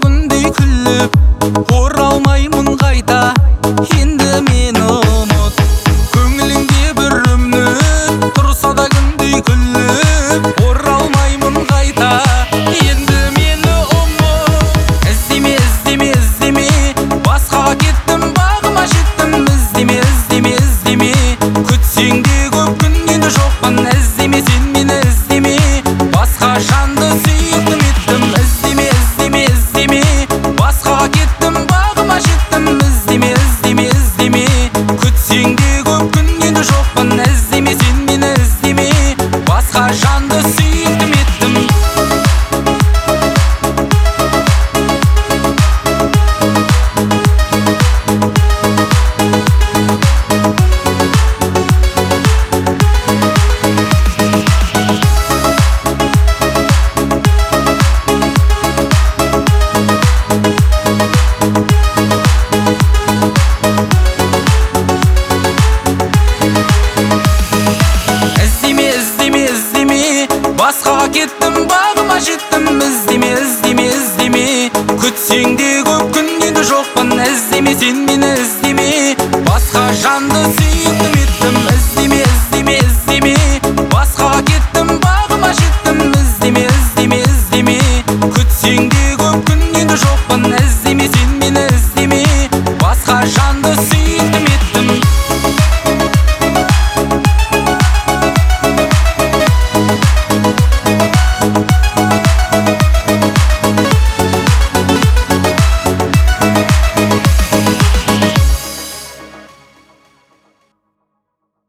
күндей күліп, оралмаймын қайта, енді мені ұмыт. Көңіліңде бір үміт тұрса да күндей күліп, оралмаймын қайта, енді мені ұмыт. Іздеме, іздеме, іздеме, басқаға кеттім, бағыма жеттім. Іздеме, іздеме, іздеме, күтсең де көп күн енді жоқпын. Іздеме, сен мені іздеме, басқа жанды сүйіктім еттім. Іздеме, іздеме, іздеме, басқаға кеттім, бағыма жеттім. Іздеме, іздеме, іздеме, күтсең де көп күн енді жоқпын. Іздеме, сен мені іздеме, басқа жанды сүйіктім еттім. Басқаға кеттім, бағыма жеттім. Іздеме, іздеме, іздеме, күтсең де көп күн енді жоқпын. Іздеме, сен мені іздеме, басқа жанды